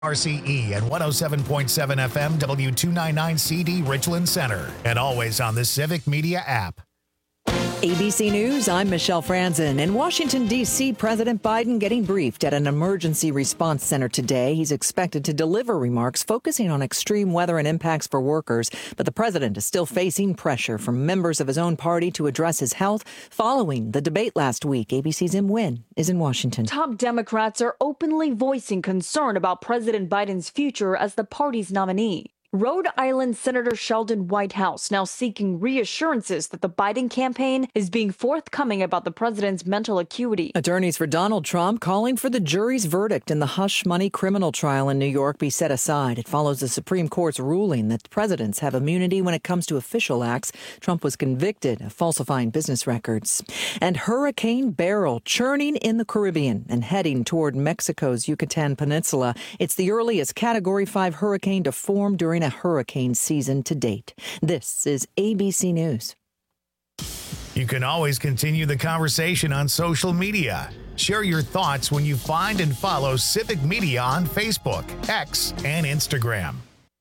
RCE and 107.7 FM W299CD Richland Center, and always on the Civic Media app. ABC News, I'm Michelle Franzen. In Washington, D.C., President Biden getting briefed at an emergency response center today. He's expected to deliver remarks focusing on extreme weather and impacts for workers. But the president is still facing pressure from members of his own party to address his health following the debate last week. ABC's Im Nguyen is in Washington. Top Democrats are openly voicing concern about President Biden's future as the party's nominee. Rhode Island Senator Sheldon Whitehouse now seeking reassurances that the Biden campaign is being forthcoming about the president's mental acuity. Attorneys for Donald Trump calling for the jury's verdict in the hush money criminal trial in New York be set aside. It follows the Supreme Court's ruling that presidents have immunity when it comes to official acts. Trump was convicted of falsifying business records. And Hurricane Beryl churning in the Caribbean and heading toward Mexico's Yucatan Peninsula. It's the earliest Category 5 hurricane to form during a hurricane season to date. This is ABC News. You can always continue the conversation on social media. Share your thoughts when you find and follow Civic Media on Facebook, X, and Instagram.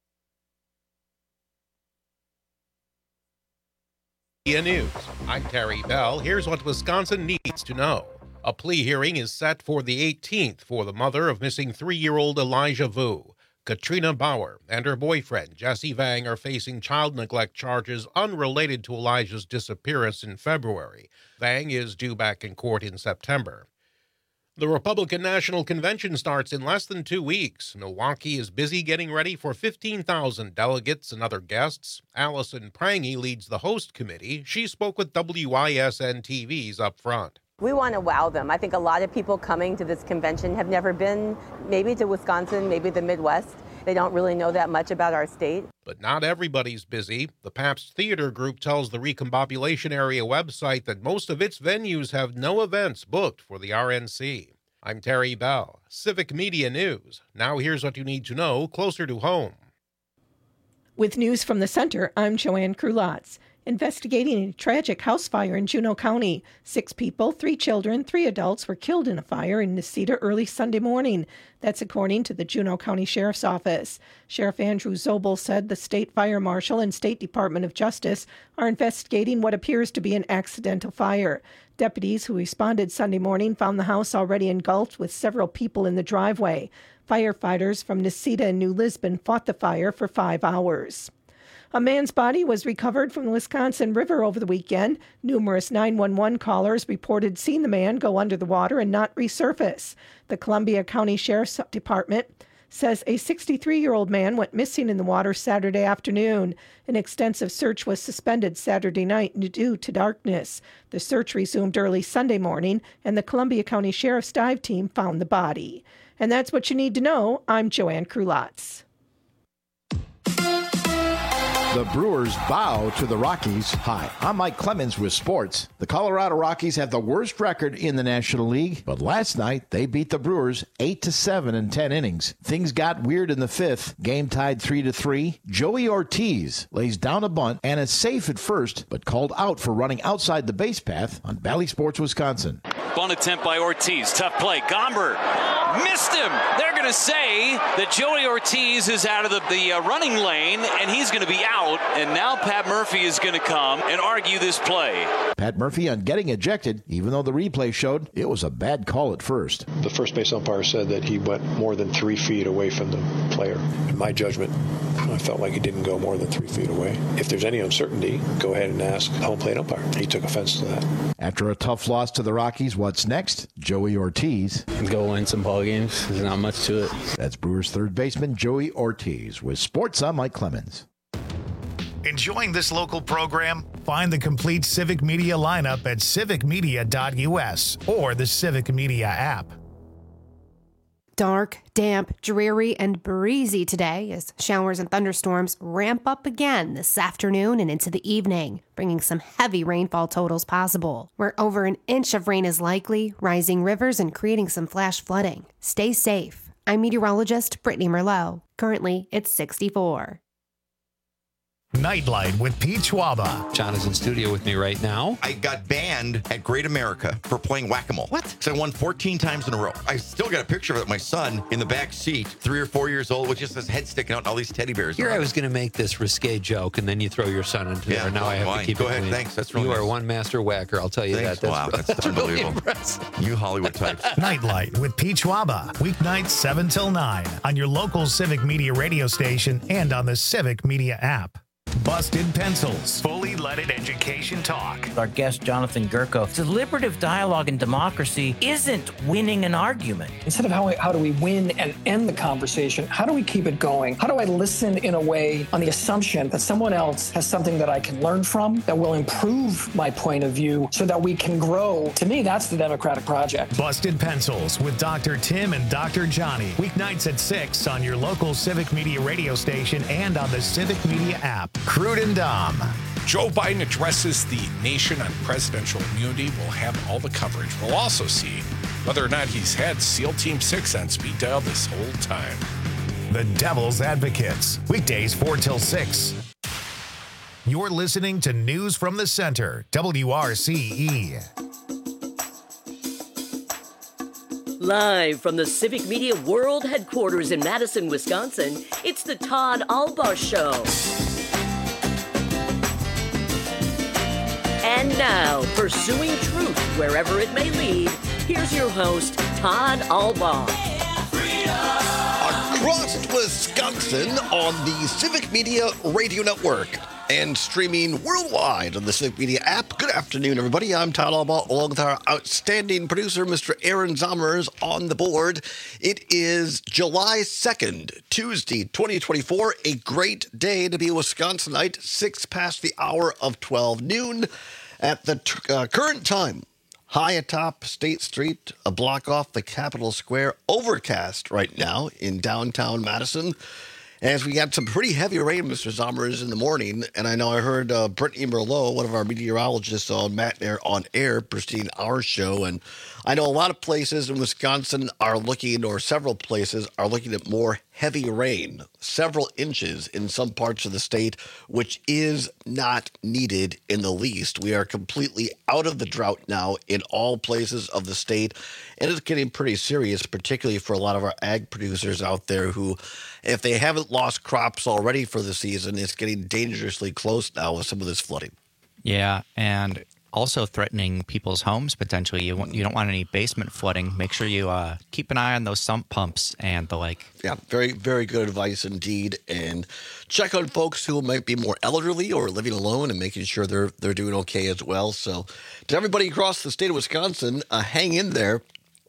News. I'm Terry Bell. Here's what Wisconsin needs to know. A plea hearing is set for the 18th for the mother of missing 3-year-old Elijah Vu. Katrina Bauer and her boyfriend, Jesse Vang, are facing child neglect charges unrelated to Elijah's disappearance in February. Vang is due back in court in September. The Republican National Convention starts in less than 2 weeks. Milwaukee is busy getting ready for 15,000 delegates and other guests. Allison Prangy leads the host committee. She spoke with WISN TV's up front. We want to wow them. I think a lot of people coming to this convention have never been maybe to Wisconsin, maybe the Midwest. They don't really know that much about our state. But not everybody's busy. The Pabst Theater Group tells the Recombobulation Area website that most of its venues have no events booked for the RNC. I'm Terry Bell, Civic Media News. Now here's what you need to know closer to home. With news from the center, I'm Joanne Krulotz. Investigating a tragic house fire in Juneau County. 6 people, 3 children, 3 adults were killed in a fire in Necedah early Sunday morning. That's according to the Juneau County Sheriff's Office. Sheriff Andrew Zobel said the State Fire Marshal and State Department of Justice are investigating what appears to be an accidental fire. Deputies who responded Sunday morning found the house already engulfed with several people in the driveway. Firefighters from Necedah and New Lisbon fought the fire for 5 hours. A man's body was recovered from the Wisconsin River over the weekend. Numerous 911 callers reported seeing the man go under the water and not resurface. The Columbia County Sheriff's Department says a 63-year-old man went missing in the water Saturday afternoon. An extensive search was suspended Saturday night due to darkness. The search resumed early Sunday morning, and the Columbia County Sheriff's dive team found the body. And that's what you need to know. I'm Joanne Krulotz. The Brewers bow to the Rockies. Hi, I'm Mike Clemens with sports. The Colorado Rockies have the worst record in the National League, but last night they beat the Brewers 8-7 in 10 innings. Things got weird in the 5th. Game tied 3-3. Joey Ortiz lays down a bunt and is safe at first, but called out for running outside the base path on Bally Sports, Wisconsin. Bunt attempt by Ortiz. Tough play. Gomber missed him. They're going to say that Joey Ortiz is out of the running lane, and he's going to be out. And now Pat Murphy is going to come and argue this play. Pat Murphy on getting ejected, even though the replay showed it was a bad call at first. The first base umpire said that he went more than 3 feet away from the player. In my judgment, I felt like he didn't go more than 3 feet away. If there's any uncertainty, go ahead and ask the home plate umpire. He took offense to that. After a tough loss to the Rockies, what's next? Joey Ortiz. Go win some ball games. There's not much to it. That's Brewers third baseman Joey Ortiz. With sports, I'm Mike Clemens. Enjoying this local program? Find the complete Civic Media lineup at civicmedia.us or the Civic Media app. Dark, damp, dreary, and breezy today as showers and thunderstorms ramp up again this afternoon and into the evening, bringing some heavy rainfall totals possible, where over an inch of rain is likely, rising rivers and creating some flash flooding. Stay safe. I'm meteorologist Brittany Merlot. Currently, it's 64. Nightlight with Pete Schwaba. John is in studio with me right now. I got banned at Great America for playing whack-a-mole. What? So I won 14 times in a row. I still got a picture of it. My son in the back seat, 3 or 4 years old, with just his head sticking out and all these teddy bears. Here I was going to make this risque joke, and then you throw your son into there. Now I have to keep Go it ahead. clean. Thanks. That's really You nice. are one master whacker, I'll tell you Thanks. that. That's really unbelievable. impressive. You Hollywood types. Nightlight with Pete Schwaba. Weeknights 7 till 9 on your local Civic Media radio station and on the Civic Media app. Busted Pencils. Fully leaded education talk. Our guest, Jonathan Gurko. Deliberative dialogue in democracy isn't winning an argument. Instead of how do we win and end the conversation, how do we keep it going? How do I listen in a way on the assumption that someone else has something that I can learn from, that will improve my point of view so that we can grow? To me, that's the democratic project. Busted Pencils with Dr. Tim and Dr. Johnny. Weeknights at 6 on your local Civic Media radio station and on the Civic Media app. Crude and Dom. Joe Biden addresses the nation on presidential immunity. We'll have all the coverage. We'll also see whether or not he's had SEAL Team 6 on speed dial this whole time. The Devil's Advocates. Weekdays 4 till 6. You're listening to News from the Center, WRCE. Live from the Civic Media World Headquarters in Madison, Wisconsin, it's the Todd Albaugh Show. And now, pursuing truth wherever it may lead, here's your host, Todd Albaugh. Across Wisconsin on the Civic Media Radio Network and streaming worldwide on the Civic Media app. Good afternoon, everybody. I'm Todd Albaugh, along with our outstanding producer, Mr. Aaron Zommers, on the board. It is July 2nd, Tuesday, 2024. A great day to be a Wisconsinite, 6 past the hour of 12 noon. At the current time, high atop State Street, a block off the Capitol Square, overcast right now in downtown Madison. As we got some pretty heavy rain, Mr. Zommers, in the morning. And I know I heard Brittany Merlot, one of our meteorologists on Matt on Air, preceding our show. And I know a lot of places in Wisconsin are looking, or several places are looking at more heavy rain, several inches in some parts of the state, which is not needed in the least. We are completely out of the drought now in all places of the state, and it's getting pretty serious, particularly for a lot of our ag producers out there who, if they haven't lost crops already for the season, it's getting dangerously close now with some of this flooding. Yeah, and also threatening people's homes potentially. You don't want any basement flooding. Make sure you keep an eye on those sump pumps and the like. Yeah, very, very good advice indeed. And check on folks who might be more elderly or living alone and making sure they're doing okay as well. So to everybody across the state of Wisconsin, hang in there.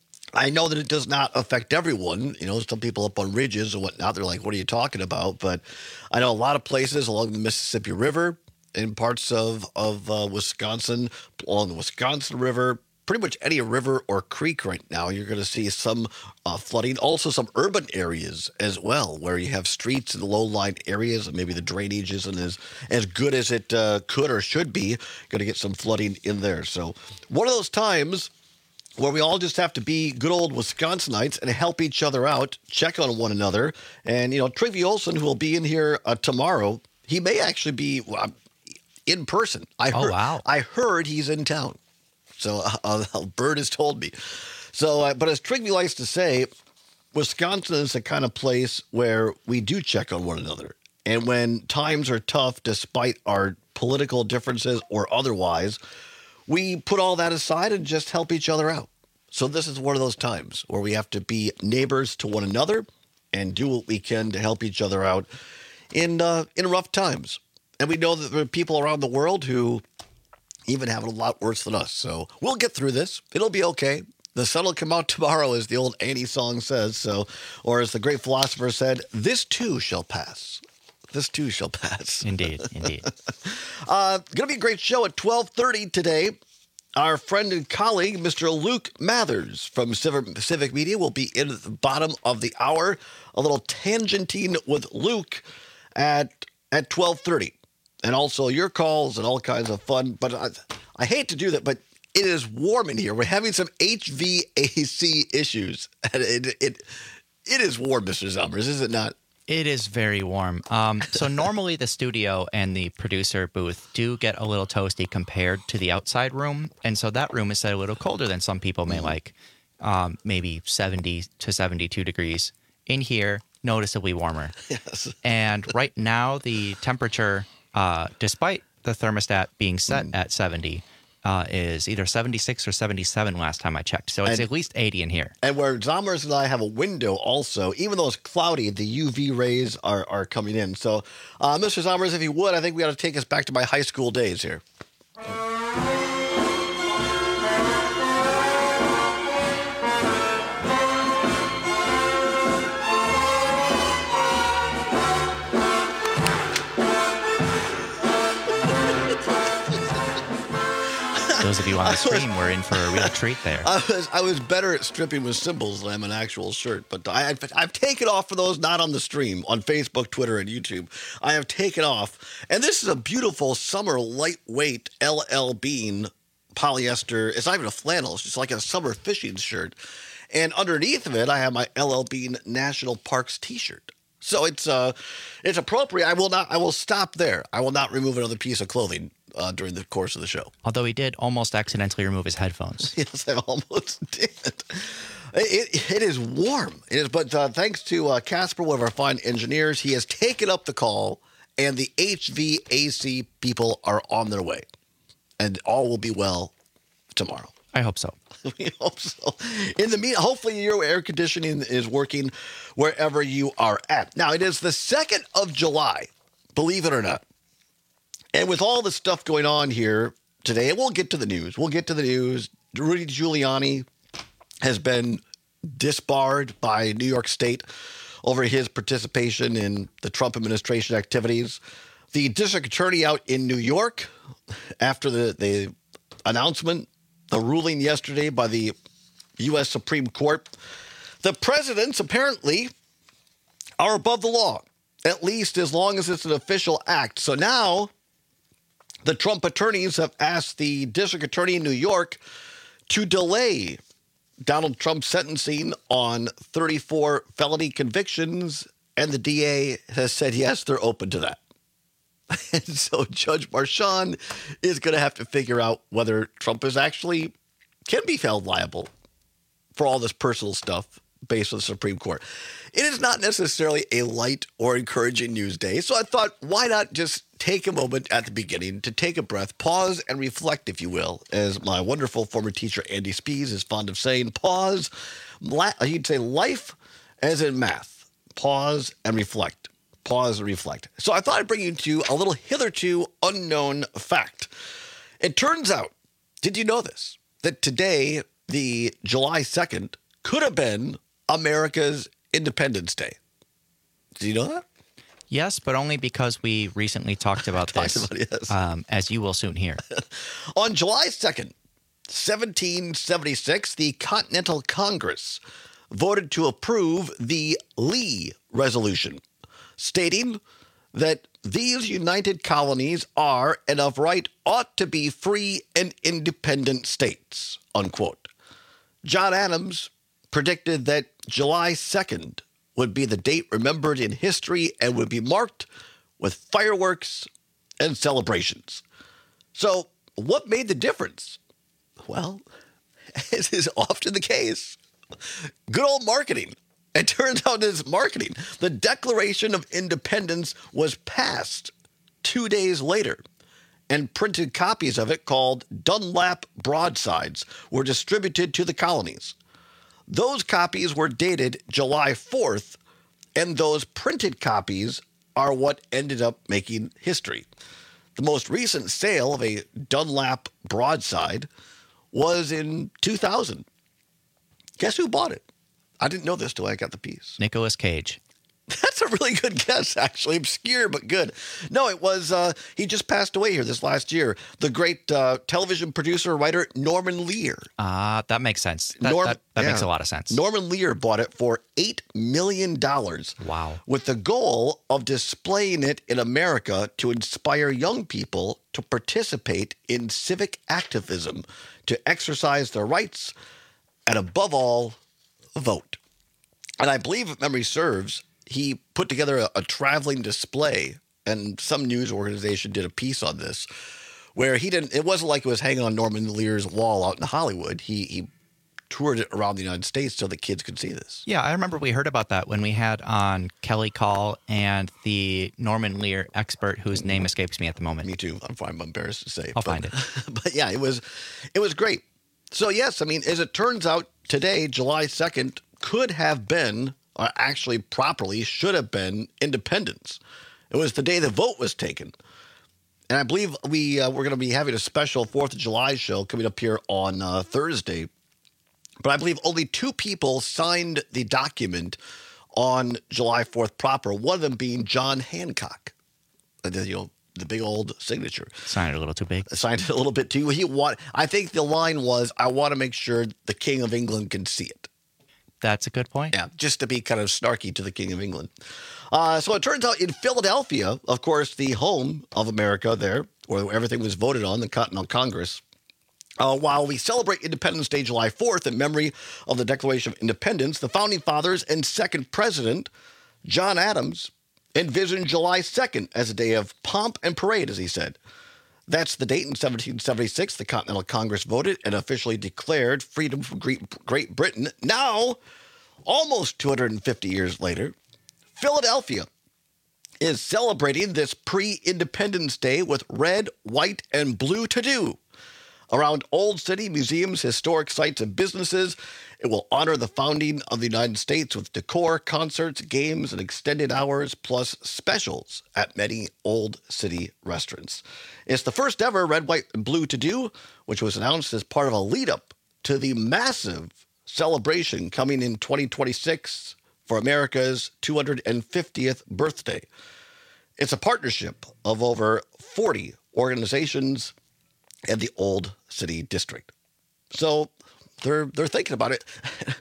I know that it does not affect everyone. You know, some people up on ridges and whatnot, they're like, what are you talking about? But I know a lot of places along the Mississippi River, in parts of Wisconsin, along the Wisconsin River, pretty much any river or creek right now, you're going to see some flooding. Also some urban areas as well, where you have streets in low-lying areas, and maybe the drainage isn't as good as it could or should be. Going to get some flooding in there. So one of those times where we all just have to be good old Wisconsinites and help each other out, check on one another. And, you know, Trygve Olsen, who will be in here tomorrow, he may actually be in person. Wow. I heard he's in town. So Bird has told me. So, but as Trygve likes to say, Wisconsin is the kind of place where we do check on one another. And when times are tough, despite our political differences or otherwise, we put all that aside and just help each other out. So this is one of those times where we have to be neighbors to one another and do what we can to help each other out in rough times. And we know that there are people around the world who even have it a lot worse than us. So we'll get through this. It'll be okay. The sun will come out tomorrow, as the old Annie song says. So, or as the great philosopher said, this too shall pass. This too shall pass. Indeed, indeed. Going to be a great show at 12:30 today. Our friend and colleague, Mr. Luke Mathers from Civic Media, will be in at the bottom of the hour. A little tangenting with Luke at 12:30. And also your calls and all kinds of fun. But I hate to do that, but it is warm in here. We're having some HVAC issues. And it is warm, Mr. Zommers, is it not? It is very warm. So normally the studio and the producer booth do get a little toasty compared to the outside room. And so that room is set a little colder than some people may like, maybe 70 to 72 degrees. In here, noticeably warmer. Yes. And right now the temperature, despite the thermostat being set at 70, is either 76 or 77 last time I checked. So it's at least 80 in here. And where Zommers and I have a window also, even though it's cloudy, the UV rays are coming in. So, Mr. Zommers, if you would, I think we ought to take us back to my high school days here. Those of you on the stream were in for a real treat there. I was better at stripping with cymbals than I'm an actual shirt, but I've taken off for those not on the stream, on Facebook, Twitter, and YouTube. I have taken off, and this is a beautiful summer lightweight LL Bean polyester. It's not even a flannel; it's just like a summer fishing shirt. And underneath of it, I have my LL Bean National Parks T-shirt. So it's appropriate. I will stop there. I will not remove another piece of clothing during the course of the show. Although he did almost accidentally remove his headphones. Yes, I almost did. It is warm. It is, but thanks to Casper, one of our fine engineers, he has taken up the call, and the HVAC people are on their way, and all will be well tomorrow. I hope so. We hope so. In the meantime, hopefully your air conditioning is working wherever you are at. Now, it is the 2nd of July, believe it or not. And with all the stuff going on here today, and we'll get to the news. Rudy Giuliani has been disbarred by New York State over his participation in the Trump administration activities. The district attorney out in New York, after the announcement, the ruling yesterday by the U.S. Supreme Court, the presidents apparently are above the law, at least as long as it's an official act. So now the Trump attorneys have asked the district attorney in New York to delay Donald Trump's sentencing on 34 felony convictions, and the DA has said, yes, they're open to that. And so Judge Marchand is going to have to figure out whether Trump can be held liable for all this personal stuff based on the Supreme Court. It is not necessarily a light or encouraging news day, so I thought, why not just take a moment at the beginning to take a breath, pause and reflect, if you will, as my wonderful former teacher Andy Spees is fond of saying, pause. He'd say life as in math. Pause and reflect. Pause and reflect. So I thought I'd bring you to a little hitherto unknown fact. It turns out, did you know this? That today, the July 2nd, could have been America's Independence Day. Did you know that? Yes, but only because we recently talked about this, as you will soon hear. On July 2nd, 1776, the Continental Congress voted to approve the Lee Resolution, stating that these united colonies are and of right ought to be free and independent states, unquote. John Adams predicted that July 2nd would be the date remembered in history and would be marked with fireworks and celebrations. So what made the difference? Well, as is often the case, good old marketing. It turns out it's marketing. The Declaration of Independence was passed 2 days later, and printed copies of it called Dunlap broadsides were distributed to the colonies. Those copies were dated July 4th, and those printed copies are what ended up making history. The most recent sale of a Dunlap broadside was in 2000. Guess who bought it? I didn't know this till I got the piece. Nicolas Cage. That's a really good guess, actually. Obscure, but good. No, it was, he just passed away here this last year. The great television producer, writer, Norman Lear. That makes sense. That makes a lot of sense. Norman Lear bought it for $8 million. Wow. With the goal of displaying it in America to inspire young people to participate in civic activism, to exercise their rights, and above all, vote. And I believe, if memory serves, he put together a traveling display, and some news organization did a piece on this, where it wasn't like it was hanging on Norman Lear's wall out in Hollywood. He toured it around the United States so the kids could see this. Yeah, I remember we heard about that when we had on Kelly Call and the Norman Lear expert whose name escapes me at the moment. Me too. I'm embarrassed to say. I'll find it. But yeah, it was great. So yes, I mean, as it turns out, today, July 2nd, could have been, or actually properly should have been, Independence. It was the day the vote was taken. And I believe we're going to be having a special 4th of July show coming up here on Thursday. But I believe only 2 people signed the document on July 4th proper, one of them being John Hancock. The big old signature. Signed it a little too big. Signed it a little bit too. I think the line was, I want to make sure the King of England can see it. That's a good point. Yeah, just to be kind of snarky to the King of England. So it turns out in Philadelphia, of course, the home of America there, where everything was voted on, the Continental Congress, while we celebrate Independence Day, July 4th, in memory of the Declaration of Independence, the Founding Fathers and second President, John Adams, envisioned July 2nd as a day of pomp and parade, as he said. That's the date in 1776 the Continental Congress voted and officially declared freedom from Great Britain. Now, almost 250 years later, Philadelphia is celebrating this pre-Independence Day with red, white, and blue to-do. Around Old City, museums, historic sites, and businesses, it will honor the founding of the United States with decor, concerts, games, and extended hours, plus specials at many Old City restaurants. It's the first ever red, white, and blue to-do, which was announced as part of a lead-up to the massive celebration coming in 2026 for America's 250th birthday. It's a partnership of over 40 organizations and the Old City District. So they're thinking about it.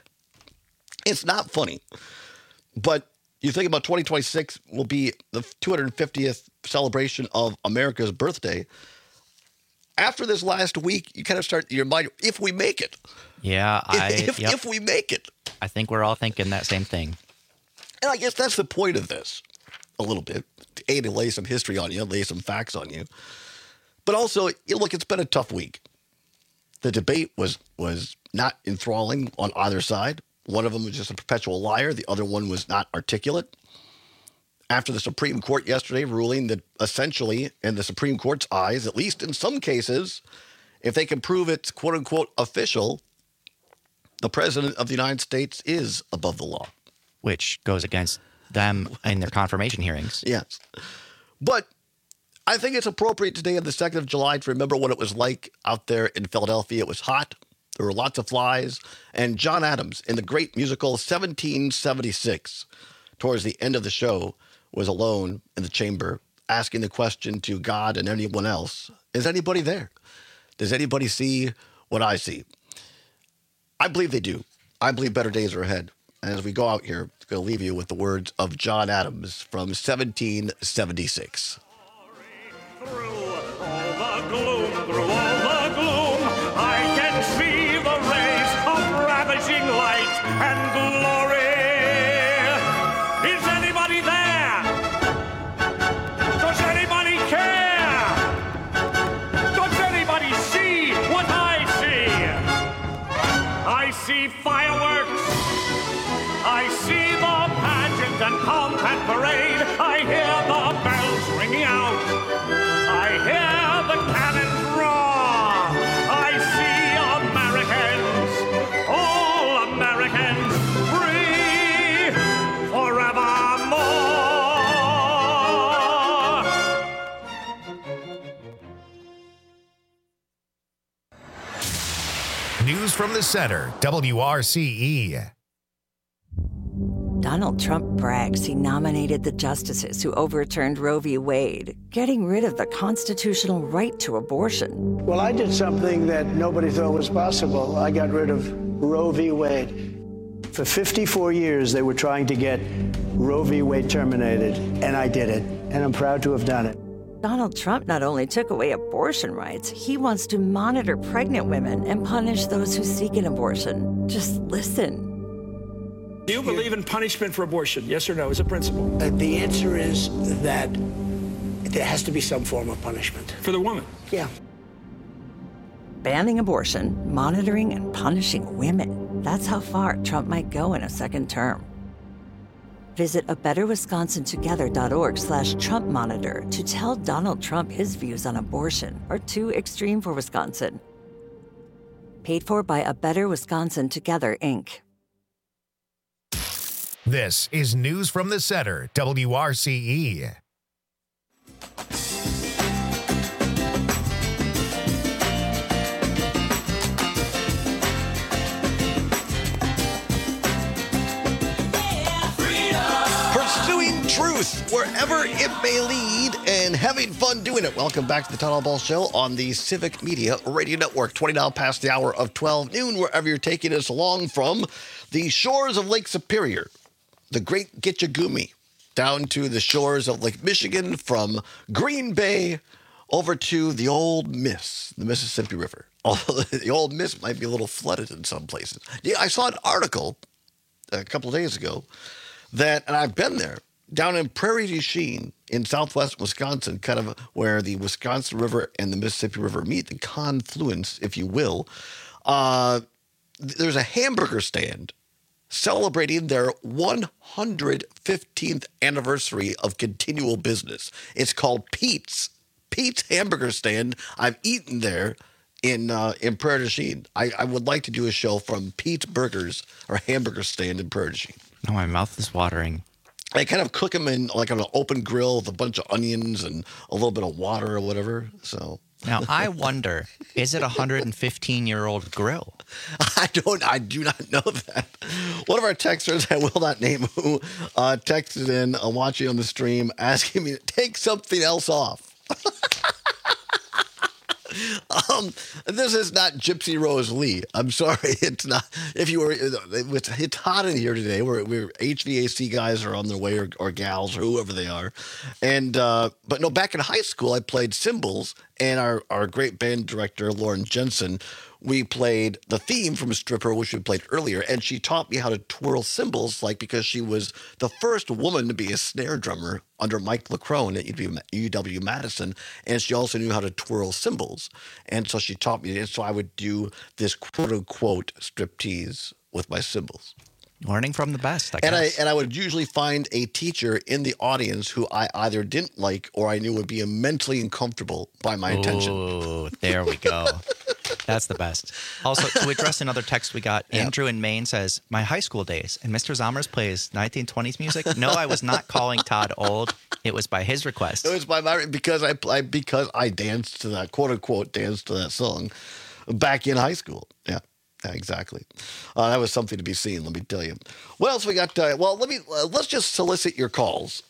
It's not funny, but you think about 2026 will be the 250th celebration of America's birthday. After this last week, you kind of start your mind, if we make it. Yeah, if we make it. I think we're all thinking that same thing. And I guess that's the point of this, a little bit. To lay some history on you, lay some facts on you. But also, look, it's been a tough week. The debate was not enthralling on either side. One of them was just a perpetual liar. The other one was not articulate. After the Supreme Court yesterday ruling that essentially, in the Supreme Court's eyes, at least in some cases, if they can prove it's quote-unquote official, the President of the United States is above the law. Which goes against them in their confirmation hearings. Yes. But I think it's appropriate today on the 2nd of July to remember what it was like out there in Philadelphia. It was hot. There were lots of flies. And John Adams, in the great musical 1776, towards the end of the show, was alone in the chamber asking the question to God and anyone else, is anybody there? Does anybody see what I see? I believe they do. I believe better days are ahead. And as we go out here, I'm going to leave you with the words of John Adams from 1776. Through all the gloom, I can see the rays of ravishing light and glory. Is anybody there? Does anybody care? Does anybody see what I see? I see fireworks. I see the pageant and pomp and parade. I hear the bells ringing out. I hear the cannons roar. I see Americans, all Americans, free forevermore. News from the center, WRCE. Donald Trump brags he nominated the justices who overturned Roe v. Wade, getting rid of the constitutional right to abortion. Well, I did something that nobody thought was possible. I got rid of Roe v. Wade. For 54 years, they were trying to get Roe v. Wade terminated, and I did it, and I'm proud to have done it. Donald Trump not only took away abortion rights, he wants to monitor pregnant women and punish those who seek an abortion. Just listen. Do you believe in punishment for abortion? Yes or no, as a principle? The answer is that there has to be some form of punishment. For the woman? Yeah. Banning abortion, monitoring, and punishing women. That's how far Trump might go in a second term. Visit abetterwisconsintogether.org/Trump Monitor to tell Donald Trump his views on abortion are too extreme for Wisconsin. Paid for by A Better Wisconsin Together, Inc. This is News from the Center, WRCE. Pursuing truth wherever it may lead and having fun doing it. Welcome back to the Todd Ball Show on the Civic Media Radio Network. 20 now past the hour of 12 noon, wherever you're taking us along from the shores of Lake Superior, the Great Gitchagumi, down to the shores of Lake Michigan, from Green Bay over to the Old Miss, the Mississippi River. Although the Old Miss might be a little flooded in some places. Yeah, I saw an article a couple of days ago that, and I've been there, down in Prairie du Chien in southwest Wisconsin, kind of where the Wisconsin River and the Mississippi River meet, the confluence, if you will. There's a hamburger stand celebrating their 115th anniversary of continual business. It's called Pete's Hamburger Stand. I've eaten there in Prairie du Chien. I would like to do a show from Pete's Burgers or Hamburger Stand in Prairie du Chien. No, my mouth is watering. I kind of cook them in like on an open grill with a bunch of onions and a little bit of water or whatever. So now I wonder, is it a 115-year-old grill? I do not know that. One of our texters, I will not name who, texted in watching on the stream asking me to take something else off. This is not Gypsy Rose Lee. I'm sorry, it's not. If you were, it's hot in here today. We're HVAC guys are on their way, or gals, or whoever they are. And but no, back in high school, I played cymbals, and our great band director Lauren Jensen, we played the theme from Stripper, which we played earlier, and she taught me how to twirl cymbals, because she was the first woman to be a snare drummer under Mike LaCrone at UW-Madison, and she also knew how to twirl cymbals. And so she taught me, and so I would do this quote-unquote striptease with my cymbals. Learning from the best, I guess. And I would usually find a teacher in the audience who I either didn't like or I knew would be immensely uncomfortable by my attention. Oh, there we go. That's the best. Also, to address another text we got, Andrew in Maine says, my high school days, and Mr. Zommers plays 1920s music. No, I was not calling Todd old. It was by his request. It was by my, because I danced to that, quote unquote, danced to that song back in high school. Yeah. Exactly. That was something to be seen, let me tell you. What else we got? Let's just solicit your calls.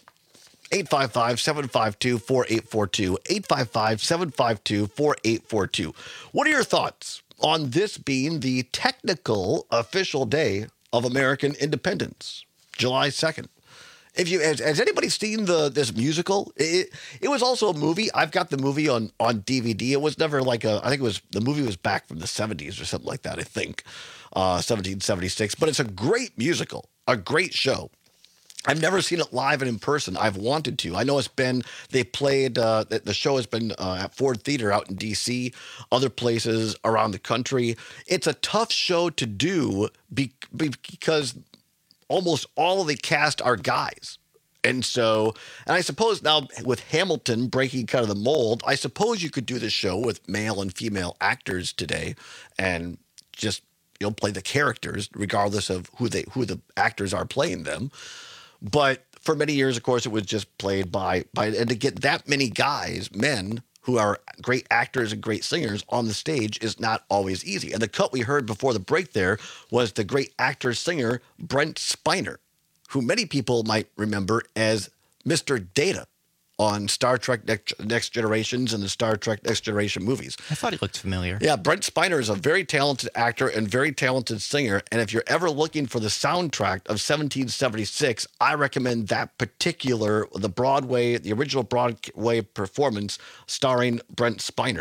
855-752-4842. 855-752-4842. What are your thoughts on this being the technical official day of American independence, July 2nd? Has anybody seen this musical? It was also a movie. I've got the movie on DVD. It was never I think the movie was back from the 70s or something like that, I think, 1776. But it's a great musical, a great show. I've never seen it live and in person. I've wanted to. I know they played, the show has been at Ford Theater out in D.C., other places around the country. It's a tough show to do because almost all of the cast are guys. And I suppose now with Hamilton breaking kind of the mold, I suppose you could do this show with male and female actors today and just, play the characters regardless of who the actors are playing them. But for many years, of course, it was just played by and to get that many guys, men, who are great actors and great singers on the stage is not always easy. And the cut we heard before the break there was the great actor-singer Brent Spiner, who many people might remember as Mr. Data on Star Trek Next Generations and the Star Trek Next Generation movies. I thought he looked familiar. Yeah, Brent Spiner is a very talented actor and very talented singer. And if you're ever looking for the soundtrack of 1776, I recommend that particular, the original Broadway performance starring Brent Spiner.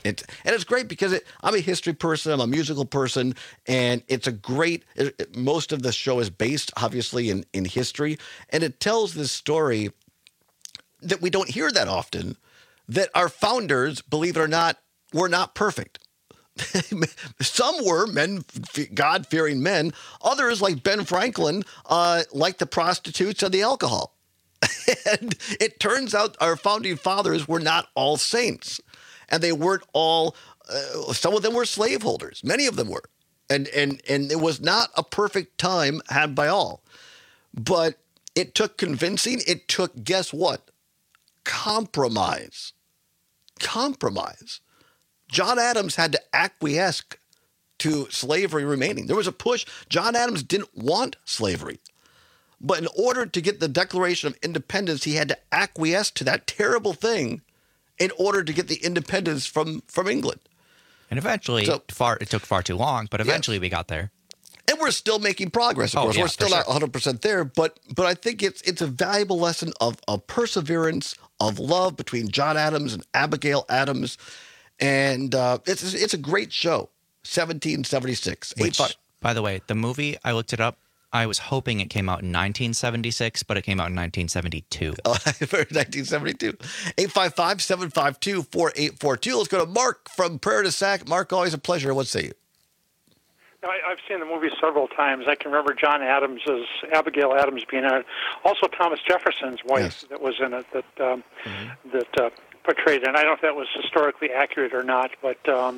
It's great because I'm a history person, I'm a musical person, and it's a great. Most of the show is based, obviously, in history, and it tells this story that we don't hear that often. That our founders, believe it or not, were not perfect. Some were men, God-fearing men. Others, like Ben Franklin, liked the prostitutes and the alcohol. And it turns out our founding fathers were not all saints. And they weren't all, some of them were slaveholders. Many of them were. And it was not a perfect time had by all. But it took convincing. It took, guess what? Compromise. John Adams had to acquiesce to slavery remaining. There was a push. John Adams didn't want slavery. But in order to get the Declaration of Independence, he had to acquiesce to that terrible thing in order to get the independence from England. And eventually, it took far too long, but eventually we got there. And we're still making progress, of course. We're still not 100% there, but I think it's a valuable lesson of perseverance, of love between John Adams and Abigail Adams. And it's a great show, 1776. Which, by the way, the movie, I looked it up. I was hoping it came out in 1976, but it came out in 1972. Oh, 1972. 855-752-4842. Let's go to Mark from Prairie du Sac. Mark, always a pleasure. What say you? I've seen the movie several times. I can remember John Adams as Abigail Adams being in it. Also, Thomas Jefferson's wife that was in it that portrayed it. And I don't know if that was historically accurate or not, but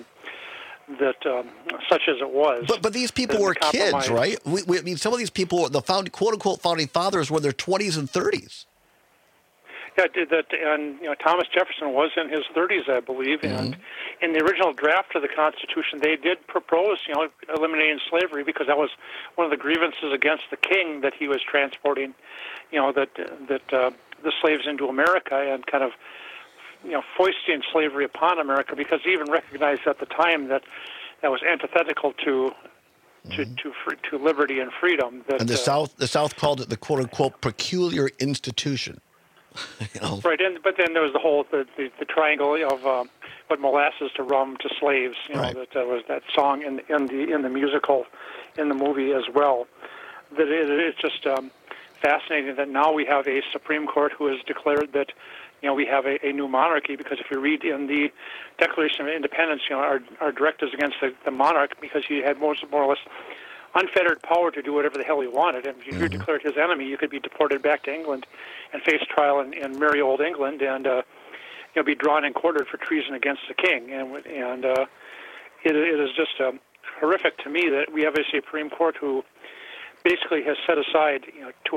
such as it was. But these people were kids, right? I mean, some of these people, the quote-unquote founding fathers, were in their 20s and 30s. Yeah, and Thomas Jefferson was in his 30s, I believe, and in the original draft of the Constitution, they did propose, eliminating slavery because that was one of the grievances against the king that he was transporting, the slaves into America and kind of, foisting slavery upon America because he even recognized at the time that was antithetical to liberty and freedom. And the South called it the quote unquote peculiar institution. Right, but then there was the whole the triangle of what molasses to rum to slaves. That was that song in the musical, in the movie as well. That it's just fascinating that now we have a Supreme Court who has declared that we have a new monarchy, because if you read in the Declaration of Independence, our directives against the monarch, because he had more or less unfettered power to do whatever the hell he wanted. And if you declared his enemy, you could be deported back to England and face trial in merry old England and be drawn and quartered for treason against the king. And it is just horrific to me that we have a Supreme Court who basically has set aside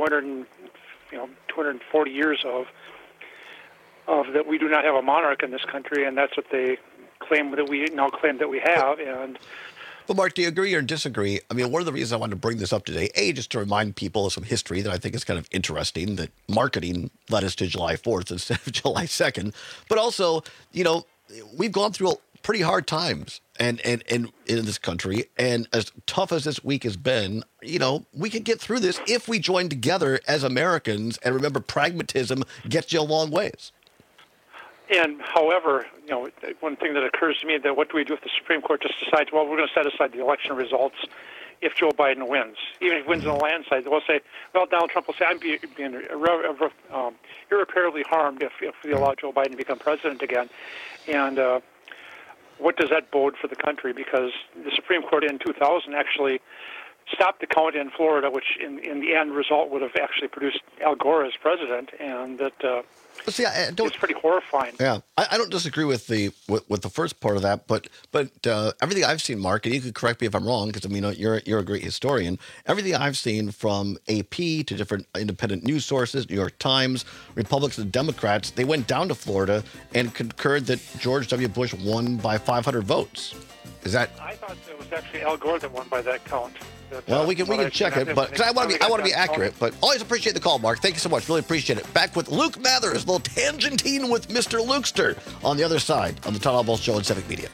240 years of that we do not have a monarch in this country, and that's what they claim that we have. And well, Mark, do you agree or disagree? I mean, one of the reasons I wanted to bring this up today, just to remind people of some history that I think is kind of interesting, that marketing led us to July 4th instead of July 2nd. But also, we've gone through pretty hard times and in this country. And as tough as this week has been, we can get through this if we join together as Americans. And remember, pragmatism gets you a long ways. And however, one thing that occurs to me, that what do we do if the Supreme Court just decides, well, we're going to set aside the election results if Joe Biden wins? Even if he wins in a landslide, they'll say, well, Donald Trump will say, I'm being irreparably harmed if we allow Joe Biden to become president again. And what does that bode for the country? Because the Supreme Court in 2000 actually stopped the count in Florida, which in the end result would have actually produced Al Gore as president, and that it's pretty horrifying. Yeah, I don't disagree with the first part of that, but everything I've seen, Mark, and you can correct me if I'm wrong, because you're a great historian. Everything I've seen from AP to different independent news sources, New York Times, Republicans and Democrats, they went down to Florida and concurred that George W. Bush won by 500 votes. Is that? I thought it was actually Al Gore that won by that count. Well, we can check it, but I want to be accurate. But always appreciate the call, Mark. Thank you so much. Really appreciate it. Back with Luke Mathers, a little tangentine with Mr. Lukester on the other side on the Todd Albaugh Show on Civic Media.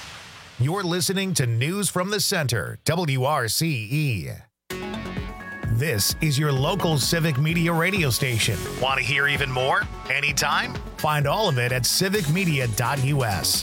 You're listening to News from the Center, WRCE. This is your local Civic Media radio station. Want to hear even more? Anytime? Find all of it at civicmedia.us.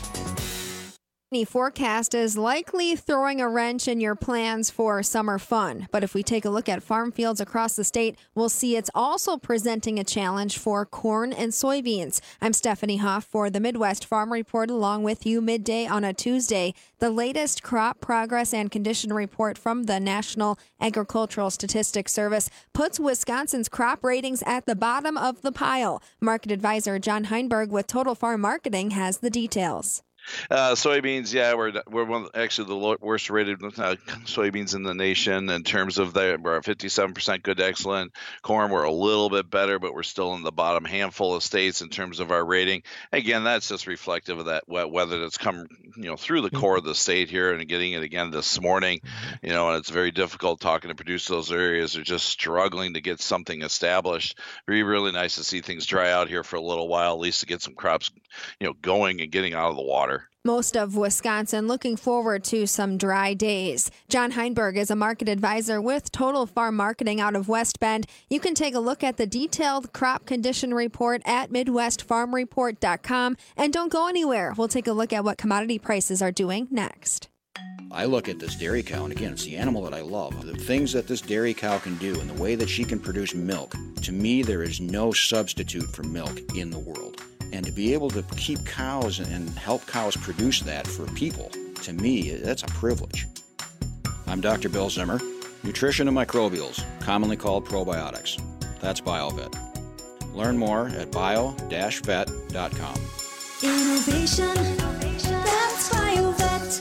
The forecast is likely throwing a wrench in your plans for summer fun. But if we take a look at farm fields across the state, we'll see it's also presenting a challenge for corn and soybeans. I'm Stephanie Hoff for the Midwest Farm Report, along with you midday on a Tuesday. The latest crop progress and condition report from the National Agricultural Statistics Service puts Wisconsin's crop ratings at the bottom of the pile. Market advisor John Heinberg with Total Farm Marketing has the details. Soybeans, yeah, we're one actually the worst rated soybeans in the nation in terms of we're at 57% good to excellent. Corn, we're a little bit better, but we're still in the bottom handful of states in terms of our rating. Again, that's just reflective of that wet weather that's come through the core of the state here, and getting it again this morning. And it's very difficult talking to producers. Those areas are just struggling to get something established. It'd be really nice to see things dry out here for a little while, at least to get some crops going and getting out of the water. Most of Wisconsin looking forward to some dry days. John Heinberg is a market advisor with Total Farm Marketing out of West Bend. You can take a look at the detailed crop condition report at MidwestFarmReport.com. And don't go anywhere. We'll take a look at what commodity prices are doing next. I look at this dairy cow, and again, it's the animal that I love. The things that this dairy cow can do and the way that she can produce milk, to me, there is no substitute for milk in the world. And to be able to keep cows and help cows produce that for people, to me, that's a privilege. I'm Dr. Bill Zimmer, nutrition and microbials, commonly called probiotics. That's BioVet. Learn more at bio-vet.com. Innovation, that's BioVet.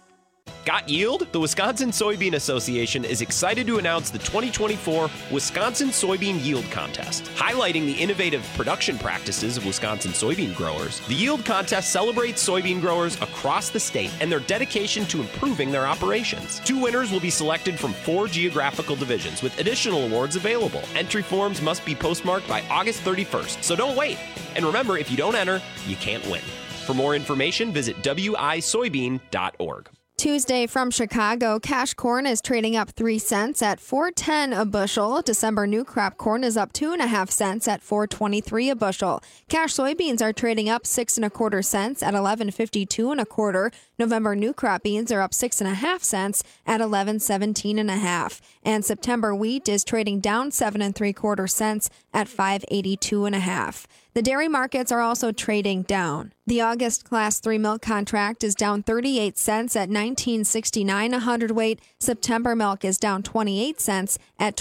Got yield? The Wisconsin Soybean Association is excited to announce the 2024 Wisconsin Soybean Yield Contest. Highlighting the innovative production practices of Wisconsin soybean growers, the Yield Contest celebrates soybean growers across the state and their dedication to improving their operations. 2 winners will be selected from 4 geographical divisions, with additional awards available. Entry forms must be postmarked by August 31st, so don't wait. And remember, if you don't enter, you can't win. For more information, visit wisoybean.org. Tuesday from Chicago, cash corn is trading up 3 cents at $4.10 a bushel. December new crop corn is up 2.5 cents at $4.23 a bushel. Cash soybeans are trading up 6.25 cents at $11.52 a quarter. November new crop beans are up 6.5 cents at $11.17.5. And September wheat is trading down 7.75 cents at $5.82.5. The dairy markets are also trading down. The August Class 3 milk contract is down 38 cents at $19.69 a hundredweight. September milk is down 28 cents at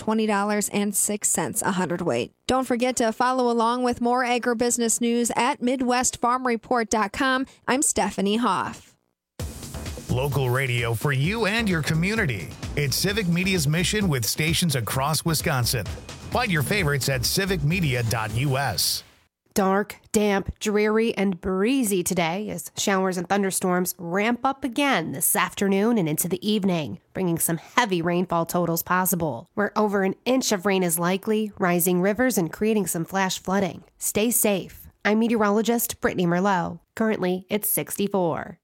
$20.06 a hundredweight. Don't forget to follow along with more agribusiness news at MidwestFarmReport.com. I'm Stephanie Hoff. Local radio for you and your community. It's Civic Media's mission with stations across Wisconsin. Find your favorites at civicmedia.us. Dark, damp, dreary, and breezy today as showers and thunderstorms ramp up again this afternoon and into the evening, bringing some heavy rainfall totals possible, where over an inch of rain is likely, rising rivers and creating some flash flooding. Stay safe. I'm meteorologist Brittany Merlot. Currently, it's 64.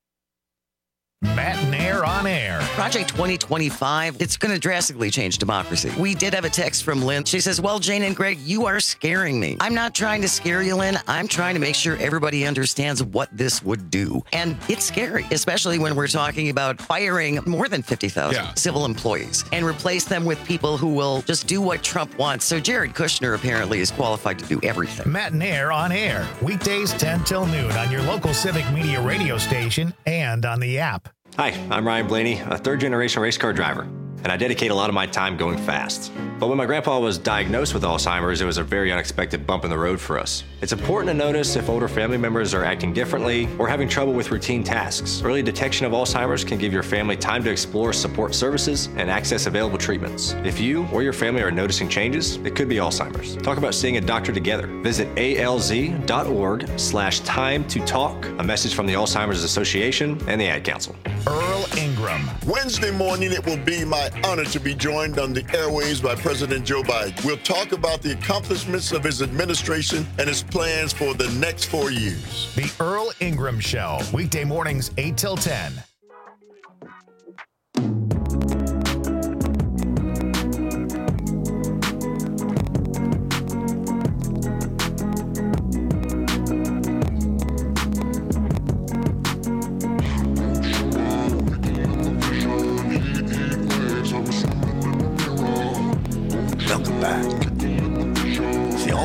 Matt and Air on Air. Project 2025, it's going to drastically change democracy. We did have a text from Lynn. She says, well, Jane and Greg, you are scaring me. I'm not trying to scare you, Lynn. I'm trying to make sure everybody understands what this would do. And it's scary, especially when we're talking about firing more than 50,000 civil employees and replace them with people who will just do what Trump wants. So Jared Kushner apparently is qualified to do everything. Matt and Air on Air. Weekdays 10 till noon on your local Civic Media radio station and on the app. Hi, I'm Ryan Blaney, a third-generation race car driver, and I dedicate a lot of my time going fast. But when my grandpa was diagnosed with Alzheimer's, it was a very unexpected bump in the road for us. It's important to notice if older family members are acting differently or having trouble with routine tasks. Early detection of Alzheimer's can give your family time to explore support services and access available treatments. If you or your family are noticing changes, it could be Alzheimer's. Talk about seeing a doctor together. Visit alz.org/time to talk. A message from the Alzheimer's Association and the Ad Council. Earl Ingram. Wednesday morning, it will be my honor to be joined on the airwaves by President Joe Biden. We'll talk about the accomplishments of his administration and his plans for the next 4 years. The Earl Ingram Show, weekday mornings 8 till 10.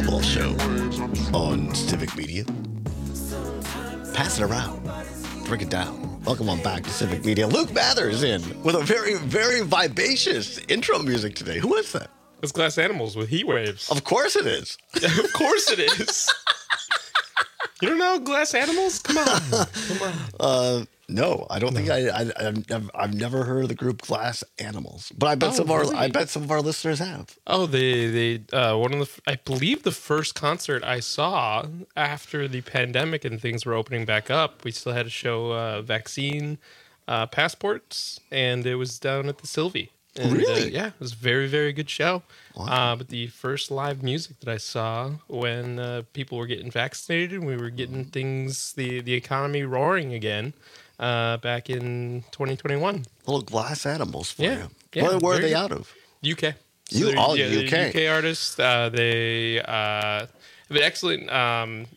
Albaugh Show on Civic Media. Pass it around. Break it down. Welcome on back to Civic Media. Luke Mathers in with a very, very vivacious intro music today. Who is that? It's Glass Animals with Heat Waves. Of course it is. Of course it is. You don't know Glass Animals? Come on. No, I don't think I've never heard of the group Glass Animals, but I bet some of our listeners have. Oh, I believe the first concert I saw after the pandemic and things were opening back up, we still had to show vaccine passports, and it was down at the Sylvie. And, really? Yeah, it was a very, very good show. Wow. But the first live music that I saw when people were getting vaccinated, we were getting things, the economy roaring again, back in 2021. Little Glass Animals for you. Yeah, where are they out of? UK. So UK. UK artists. They have an excellent.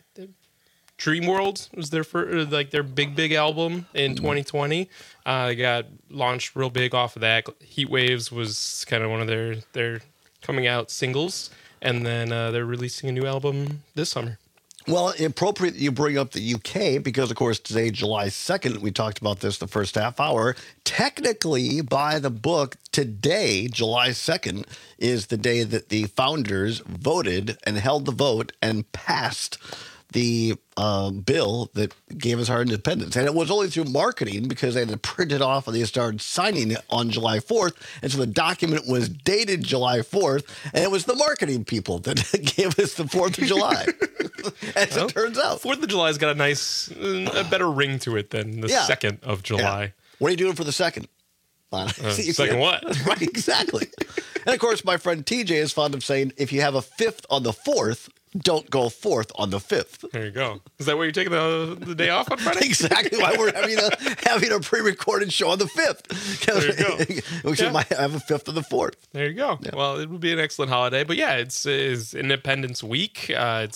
Dream World was their first, their big album in 2020. They got launched real big off of that. Heat Waves was kind of one of their coming out singles, and then they're releasing a new album this summer. Well, appropriate you bring up the UK because, of course, today, July 2nd, we talked about this the first half hour. Technically, by the book, today, July 2nd, is the day that the founders voted and held the vote and passed the bill that gave us our independence. And it was only through marketing because they had to print it off and they started signing it on July 4th. And so the document was dated July 4th. And it was the marketing people that gave us the 4th of July. As it turns out. 4th of July's got a better ring to it than the 2nd of July. Yeah. What are you doing for the 2nd? Second what? Right, exactly. And of course, my friend TJ is fond of saying, if you have a 5th on the 4th, don't go 4th on the 5th. There you go. Is that why you're taking the day off on Friday? Exactly why we're having a pre-recorded show on the 5th. There you go. We might have a 5th on the 4th. There you go. Yeah. Well, it would be an excellent holiday. But yeah, it's Independence Week.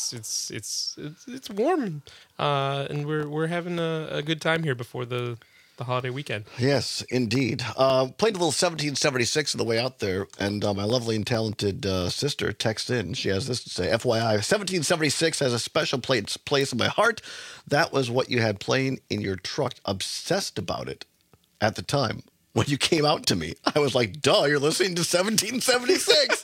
It's warm, and we're having a good time here before the holiday weekend. Yes, indeed. Played a little 1776 on the way out there, and my lovely and talented sister texts in. She has this to say, FYI, 1776 has a special place in my heart. That was what you had playing in your truck. Obsessed about it at the time. When you came out to me, I was like, duh, you're listening to 1776.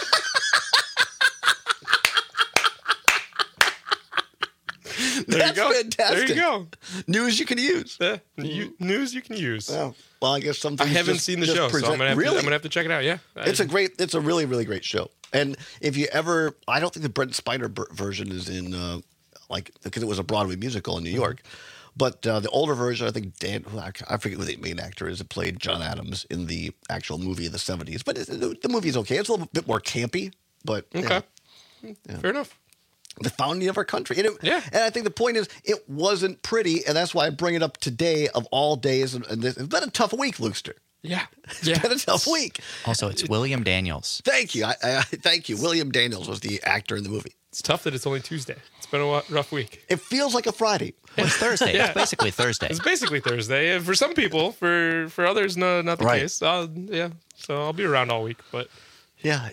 That's fantastic. There you go. News you can use. News you can use. Yeah. Well, I guess sometimes I haven't seen the show, so I'm gonna have to check it out. Yeah, it's a really, really great show. And if you ever, I don't think the Brent Spiner version is in because it was a Broadway musical in New York. But the older version, I think I forget who the main actor is that played John Adams in the actual movie in the 70s. But the movie's okay. It's a little bit more campy, but okay, fair enough. The founding of our country. And I think the point is, it wasn't pretty, and that's why I bring it up today of all days. And it's been a tough week, Lukester. Yeah. It's been a tough week. Also, it's William Daniels. Thank you. Thank you. William Daniels was the actor in the movie. It's tough that it's only Tuesday. It's been a rough week. It feels like a Friday. Well, it's Thursday. It's basically Thursday. It's basically Thursday. For some people, for others, not the case. So I'll be around all week. But yeah,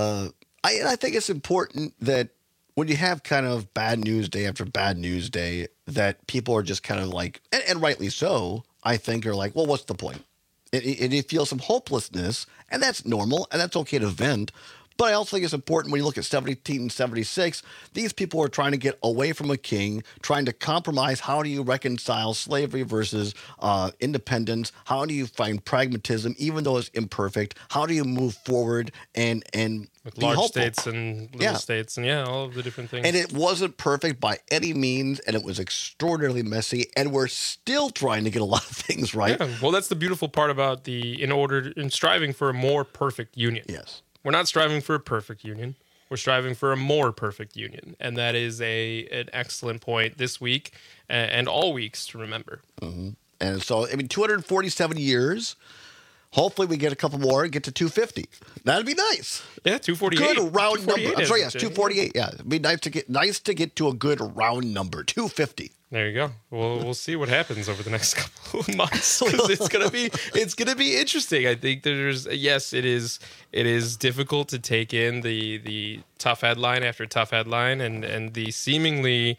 I think it's important that when you have kind of bad news day after bad news day, that people are just kind of like, and rightly so, I think are like, well, what's the point? And you feel some hopelessness, and that's normal, and that's okay to vent. But I also think it's important when you look at 1776, these people are trying to get away from a king, trying to compromise. How do you reconcile slavery versus independence? How do you find pragmatism, even though it's imperfect? How do you move forward and with large hopeful? States and little states and all of the different things. And it wasn't perfect by any means, and it was extraordinarily messy, and we're still trying to get a lot of things right. Yeah. Well, that's the beautiful part about in striving for a more perfect union. Yes. We're not striving for a perfect union. We're striving for a more perfect union. And that is an excellent point this week and all weeks to remember. Mm-hmm. And so, 247 years. Hopefully we get a couple more and get to 250. That'd be nice. Yeah, 248. Good round number. I'm sorry, yes, 248. Yeah, it'd be nice to get to a good round number, 250. There you go. We'll see what happens over the next couple of months, 'cause it's gonna be interesting. I think it is difficult to take in the tough headline after tough headline and the seemingly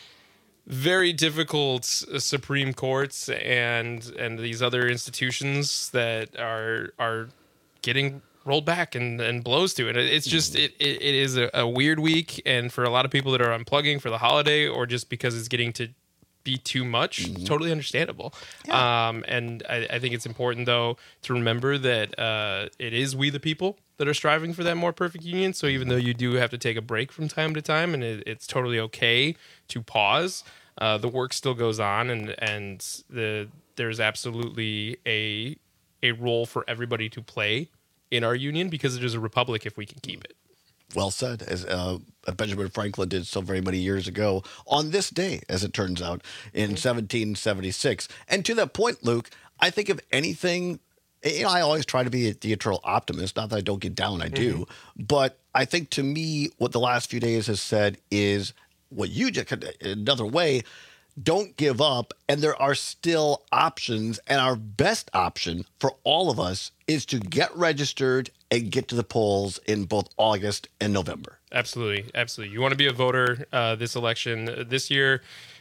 very difficult Supreme Courts and these other institutions that are getting rolled back and blows to it. It's just it is a weird week, and for a lot of people that are unplugging for the holiday or just because it's getting to be too much, totally understandable. Yeah. And I think it's important though to remember that it is we the people that are striving for that more perfect union. So even though you do have to take a break from time to time, and it's totally okay to pause, the work still goes on, and there's absolutely a role for everybody to play in our union, because it is a republic if we can keep it. Well said, as Benjamin Franklin did so very many years ago on this day, as it turns out, in 1776. And to that point, Luke, I think if anything, I always try to be the eternal optimist. Not that I don't get down, I do. But I think to me, what the last few days has said is what you just, another way, don't give up, and there are still options, and our best option for all of us is to get registered and get to the polls in both August and November. Absolutely. You want to be a voter this election. This year,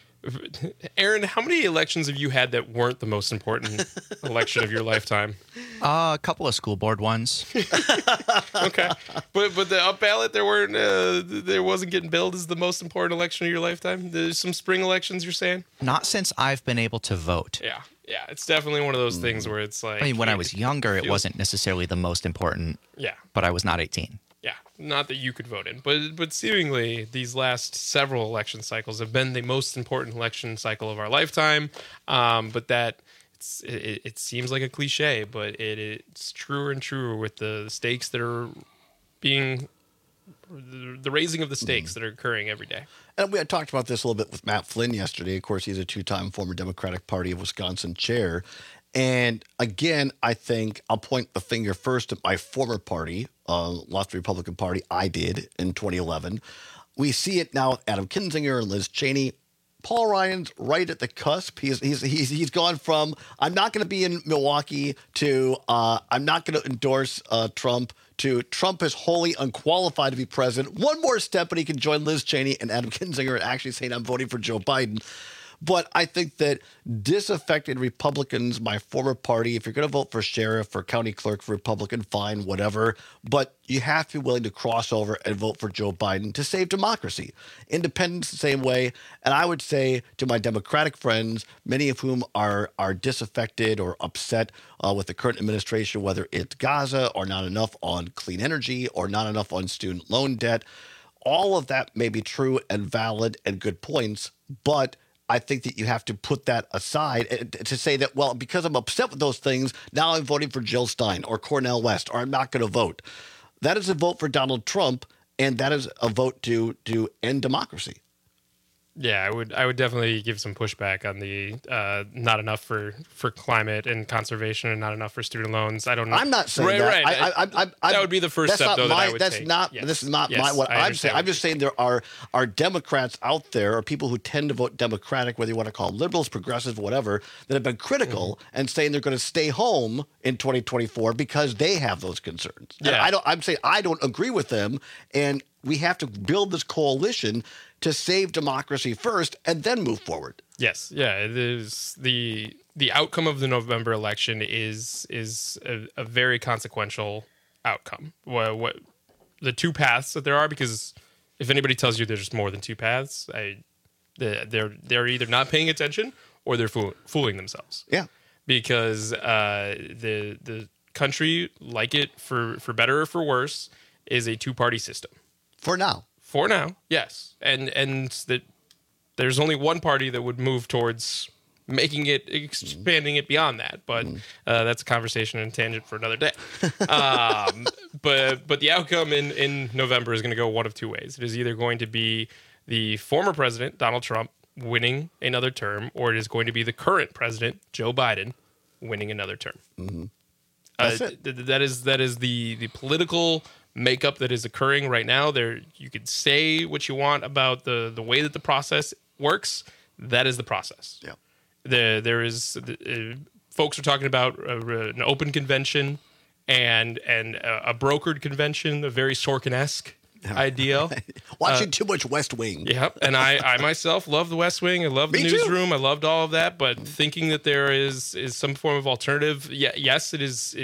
Aaron, how many elections have you had that weren't the most important election of your lifetime? A couple of school board ones. Okay, but the up ballot there wasn't getting billed as the most important election of your lifetime. There's some spring elections, you're saying? Not since I've been able to vote. Yeah, it's definitely one of those things where it's like, I mean, when I was younger, it wasn't necessarily the most important. Yeah, but I was not 18. Yeah, not that you could vote in, but seemingly these last several election cycles have been the most important election cycle of our lifetime. But that it seems like a cliche, but it's truer and truer with the stakes that are being the raising of the stakes that are occurring every day. And we had talked about this a little bit with Matt Flynn yesterday. Of course, he's a two-time former Democratic Party of Wisconsin chair. And again, I think I'll point the finger first at my former party, left the Republican Party. I did in 2011. We see it now with Adam Kinzinger and Liz Cheney. Paul Ryan's right at the cusp. He's gone from I'm not going to be in Milwaukee to I'm not going to endorse Trump to Trump is wholly unqualified to be president. One more step, and he can join Liz Cheney and Adam Kinzinger and actually saying I'm voting for Joe Biden. But I think that disaffected Republicans, my former party, if you're going to vote for sheriff or county clerk for Republican, fine, whatever. But you have to be willing to cross over and vote for Joe Biden to save democracy. Independents the same way. And I would say to my Democratic friends, many of whom are disaffected or upset with the current administration, whether it's Gaza or not enough on clean energy or not enough on student loan debt, all of that may be true and valid and good points, but I think that you have to put that aside to say that, well, because I'm upset with those things, now I'm voting for Jill Stein or Cornel West, or I'm not going to vote. That is a vote for Donald Trump, and that is a vote to end democracy. Yeah, I would definitely give some pushback on the not enough for climate and conservation and not enough for student loans. I don't know. I'm not saying that. Right. That would be the first step, though, that I would take. This is not what I'm saying. I'm just saying there are Democrats out there, or people who tend to vote Democratic, whether you want to call them liberals, progressives, whatever, that have been critical and saying they're going to stay home in 2024 because they have those concerns. Yeah. And I'm saying I don't agree with them, and we have to build this coalition to save democracy first and then move forward. Yes. Yeah. It is the outcome of the November election is a very consequential outcome. What the two paths that there are, because if anybody tells you there's more than two paths, they're either not paying attention or they're fooling themselves. Yeah. Because the country, like it for better or for worse, is a two-party system. For now. For now, yes. And that there's only one party that would move towards making it, expanding it beyond that. But that's a conversation and tangent for another day. But the outcome in November is going to go one of two ways. It is either going to be the former president, Donald Trump, winning another term, or it is going to be the current president, Joe Biden, winning another term. Mm-hmm. That is the political makeup that is occurring right now. There, you could say what you want about the way that the process works. That is the process. Yeah. There is folks are talking about an open convention and a brokered convention, a very Sorkin-esque ideal. Watching too much West Wing. Yep. And I myself love the West Wing. I love the newsroom. I loved all of that. But thinking that there is some form of alternative, yes, it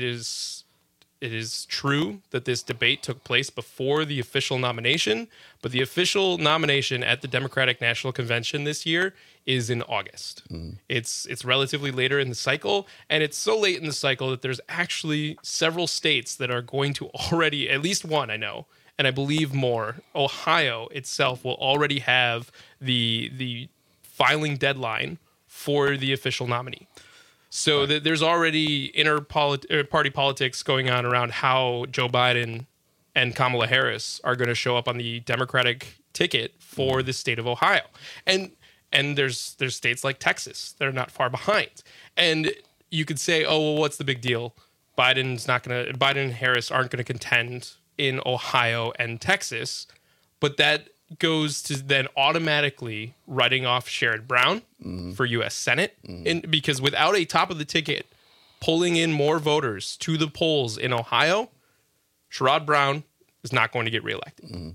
is true that this debate took place before the official nomination, but the official nomination at the Democratic National Convention this year is in August. It's relatively later in the cycle, and it's so late in the cycle that there's actually several states that are going to already, at least one I know, and I believe more, Ohio itself will already have the filing deadline for the official nominee. So there's already party politics going on around how Joe Biden and Kamala Harris are going to show up on the Democratic ticket for the state of Ohio. And there's states like Texas that are not far behind. And you could say, oh, well, what's the big deal? Biden and Harris aren't going to contend in Ohio and Texas, but that goes to then automatically writing off Sherrod Brown for U.S. Senate, because without a top of the ticket pulling in more voters to the polls in Ohio, Sherrod Brown is not going to get reelected.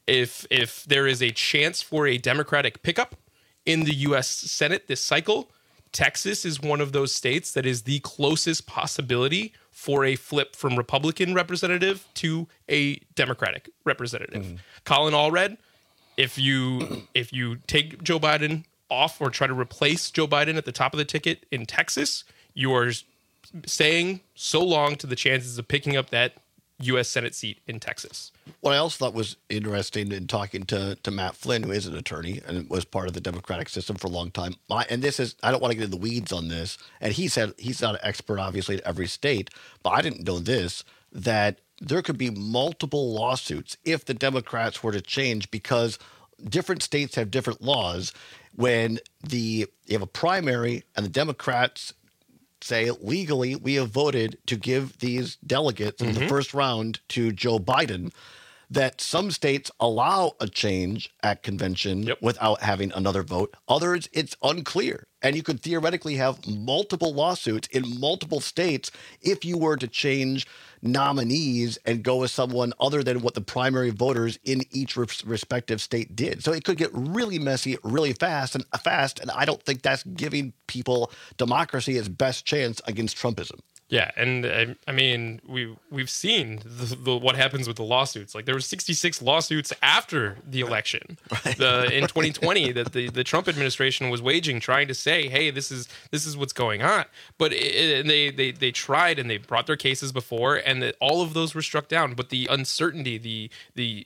If there is a chance for a Democratic pickup in the U.S. Senate this cycle, Texas is one of those states that is the closest possibility for a flip from Republican representative to a Democratic representative. Colin Allred, if you take Joe Biden off or try to replace Joe Biden at the top of the ticket in Texas, you are saying so long to the chances of picking up that U.S. Senate seat in Texas. What I also thought was interesting in talking to Matt Flynn, who is an attorney and was part of the Democratic system for a long time. And this is, I don't want to get into the weeds on this. And he said he's not an expert, obviously, in every state, but I didn't know this, that there could be multiple lawsuits if the Democrats were to change, because different states have different laws. When you have a primary and the Democrats say legally we have voted to give these delegates in the first round to Joe Biden, that some states allow a change at convention without having another vote. Others, it's unclear. And you could theoretically have multiple lawsuits in multiple states if you were to change nominees and go with someone other than what the primary voters in each respective state did. So it could get really messy really fast, and I don't think that's giving people democracy its best chance against Trumpism. Yeah, and I mean, we've seen what happens with the lawsuits. Like, there were 66 lawsuits after the election in 2020 that the Trump administration was waging, trying to say, hey, this is what's going on. But they tried, and they brought their cases before, and all of those were struck down. But the uncertainty, the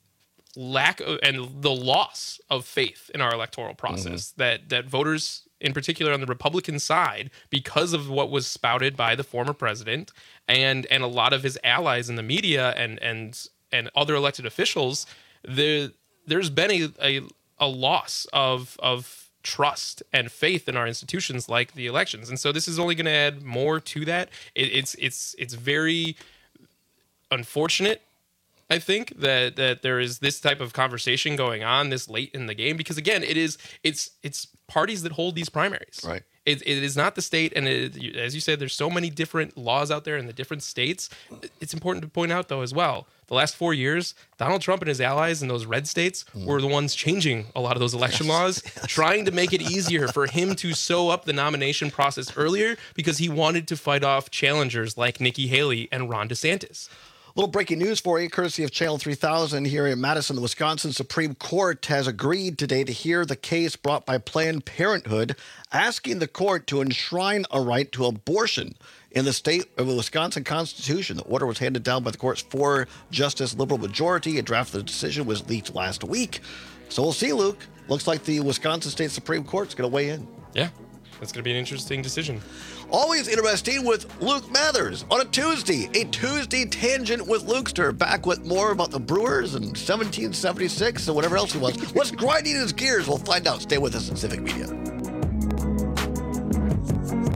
lack of, and the loss of faith in our electoral process that voters, in particular on the Republican side, because of what was spouted by the former president and a lot of his allies in the media and other elected officials, there's been a loss of trust and faith in our institutions like the elections. And so this is only going to add more to that. It's very unfortunate, I think, that there is this type of conversation going on this late in the game, because again, it's parties that hold these primaries. Right. It is not the state, and as you said, there's so many different laws out there in the different states. It's important to point out, though, as well, the last 4 years, Donald Trump and his allies in those red states were the ones changing a lot of those election laws, trying to make it easier for him to sew up the nomination process earlier, because he wanted to fight off challengers like Nikki Haley and Ron DeSantis. Little breaking news for you, courtesy of Channel 3000 here in Madison. The Wisconsin Supreme Court has agreed today to hear the case brought by Planned Parenthood, asking the court to enshrine a right to abortion in the state of the Wisconsin Constitution. The order was handed down by the court's 4-justice liberal majority. A draft of the decision was leaked last week. So we'll see, Luke. Looks like the Wisconsin State Supreme Court's going to weigh in. Yeah, that's going to be an interesting decision. Always interesting with Luke Mathers on a Tuesday tangent with Lukester, back with more about the Brewers and 1776 and whatever else he wants. What's grinding his gears? We'll find out. Stay with us in Civic Media.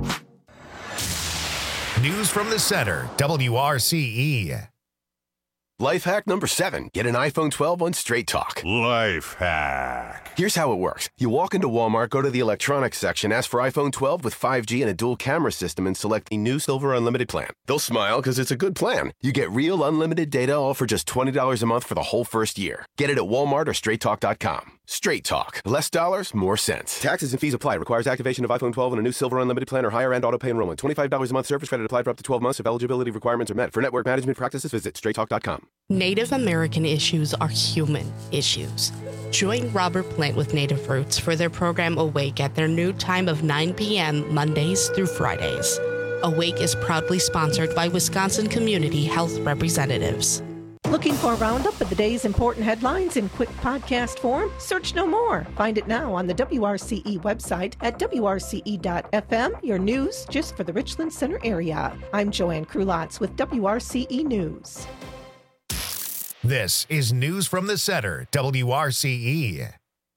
News from the center, WRCE. Life hack number 7. Get an iPhone 12 on Straight Talk. Life hack. Here's how it works. You walk into Walmart, go to the electronics section, ask for iPhone 12 with 5G and a dual camera system, and select the new Silver Unlimited plan. They'll smile because it's a good plan. You get real unlimited data all for just $20 a month for the whole first year. Get it at Walmart or StraightTalk.com. Straight Talk. Less dollars, more sense. Taxes and fees apply. Requires activation of iPhone 12 and a new Silver Unlimited plan or higher end auto pay enrollment. $25 a month service credit applied for up to 12 months if eligibility requirements are met. For network management practices, visit StraightTalk.com. Native American issues are human issues. Join Robert Plant with Native Roots for their program Awake at their new time of 9 p.m. Mondays through Fridays. Awake is proudly sponsored by Wisconsin Community Health Representatives. Looking for a roundup of the day's important headlines in quick podcast form? Search no more. Find it now on the WRCE website at wrce.fm, your news just for the Richland Center area. I'm Joanne Krulotz with WRCE News. This is News from the Center, WRCE.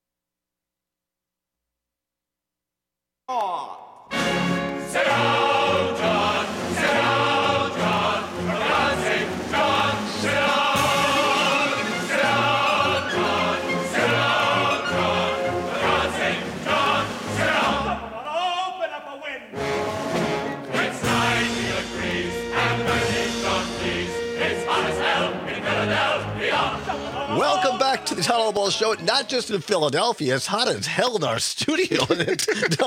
Sit down, John. Sit down, John. For God's sake, John. Sit down. Sit down, John. Sit down, John. For God's sake, John. Sit down. Open up a window. It's 90 degrees and the heat don't please. It's hot as hell in Philadelphia. Welcome back to the Todd All Ball Show. Not just in Philadelphia, it's hot as hell in our studio. It's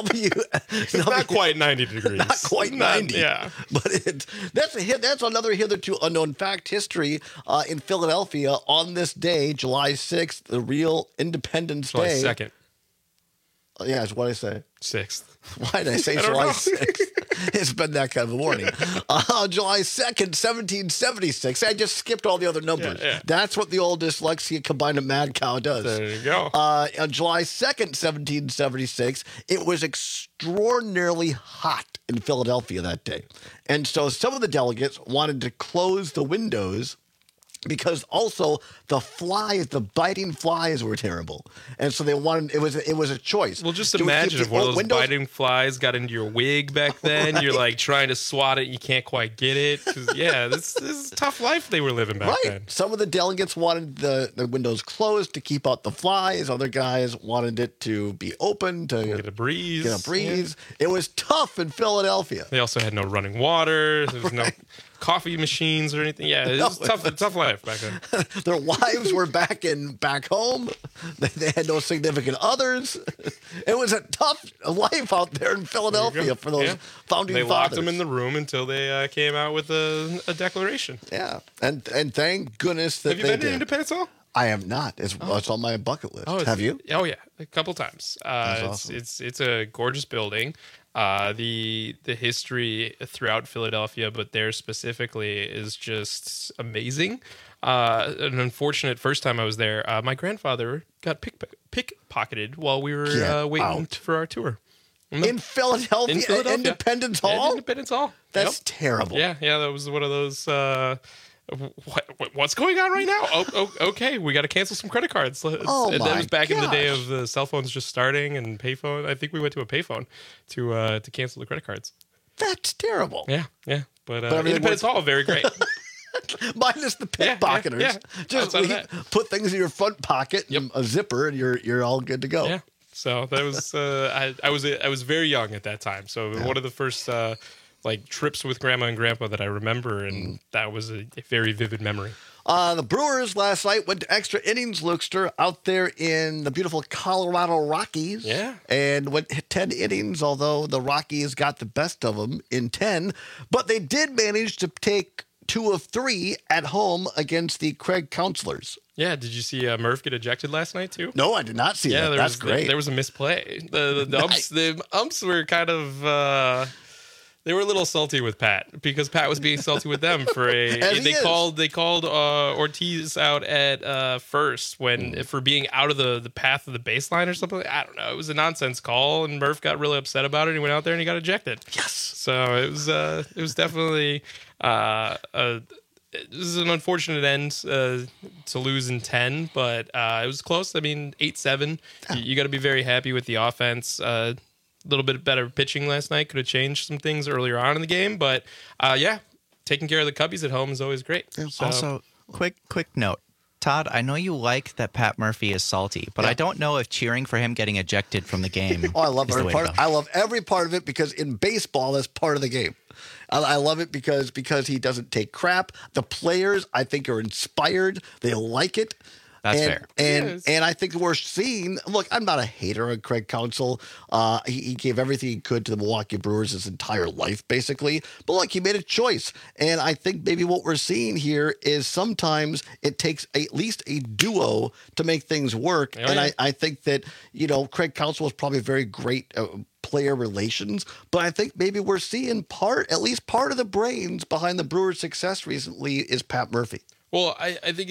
not quite 90 degrees. Not quite 90. Yeah. But that's another hitherto unknown fact history in Philadelphia on this day, July 6th, the real Independence July Day. 2nd. Yeah, that's what I say. 6th. Why did I say July 6th? It's been that kind of a morning. July 2nd, 1776. I just skipped all the other numbers. Yeah. That's what the old dyslexia combined a mad cow does. There you go. On July 2nd, 1776, it was extraordinarily hot in Philadelphia that day. And so some of the delegates wanted to close the windows because also the biting flies were terrible. And so they wanted, it was a choice. Well, just imagine if one of those biting flies got into your wig back then. You're like trying to swat it, you can't quite get it. 'Cause, yeah, this is a tough life they were living back then. Some of the delegates wanted the windows closed to keep out the flies. Other guys wanted it to be open to get a breeze. Yeah. It was tough in Philadelphia. They also had no running water. There was no coffee machines or anything. Yeah, it was tough life back then. Their wives were back home. They had no significant others. It was a tough life out there in Philadelphia for those founding fathers. They locked them in the room until they came out with a declaration. Yeah, and thank goodness that they did. Have you been to Independence Hall? I have not. It's on my bucket list. Have you? Oh yeah, a couple times. That's awesome. It's a gorgeous building. The history throughout Philadelphia, but there specifically, is just amazing. An unfortunate first time I was there, my grandfather got pickpocketed while we were waiting for our tour. In Philadelphia? Independence Hall? Yeah, Independence Hall. That's terrible. Yeah, that was one of those. What's going on right now? Okay, we got to cancel some credit cards. And that was back in the day of the cell phones just starting and payphone. I think we went to a payphone to cancel the credit cards. That's terrible. Yeah. But Independence Hall, very great. Minus the pickpocketers. Yeah. Just put things in your front pocket and a zipper, and you're all good to go. Yeah. So that was I was very young at that time. So one of the first trips with Grandma and Grandpa that I remember, and that was a very vivid memory. The Brewers last night went to extra innings, Lukester, out there in the beautiful Colorado Rockies. Yeah. And went 10 innings, although the Rockies got the best of them in 10. But they did manage to take 2 of 3 at home against the Craig Counselors. Yeah, did you see Murph get ejected last night too? No, I did not see that. That's great. There was a misplay. The umps were kind of... They were a little salty with Pat because Pat was being salty with them for they called Ortiz out at first for being out of the path of the baseline or something. I don't know. It was a nonsense call, and Murph got really upset about it. And he went out there and he got ejected. Yes. So it was definitely it was an unfortunate end to lose in 10, but it was close. I mean, 8-7. You got to be very happy with the offense. A little bit better pitching last night could have changed some things earlier on in the game, but taking care of the Cubbies at home is always great. So, also, Quick note. Todd, I know you like that Pat Murphy is salty, but I don't know if cheering for him getting ejected from the game. I love is every part. I love every part of it because in baseball, that's part of the game. I love it because he doesn't take crap. The players, I think, are inspired. They like it. That's fair. And I think we're seeing, look, I'm not a hater of Craig Counsell. He gave everything he could to the Milwaukee Brewers his entire life, basically. But look, he made a choice. And I think maybe what we're seeing here is sometimes it takes at least a duo to make things work. I think that, Craig Counsell was probably a very great player relations, but I think maybe we're seeing at least part of the brains behind the Brewers' success recently is Pat Murphy. Well, I think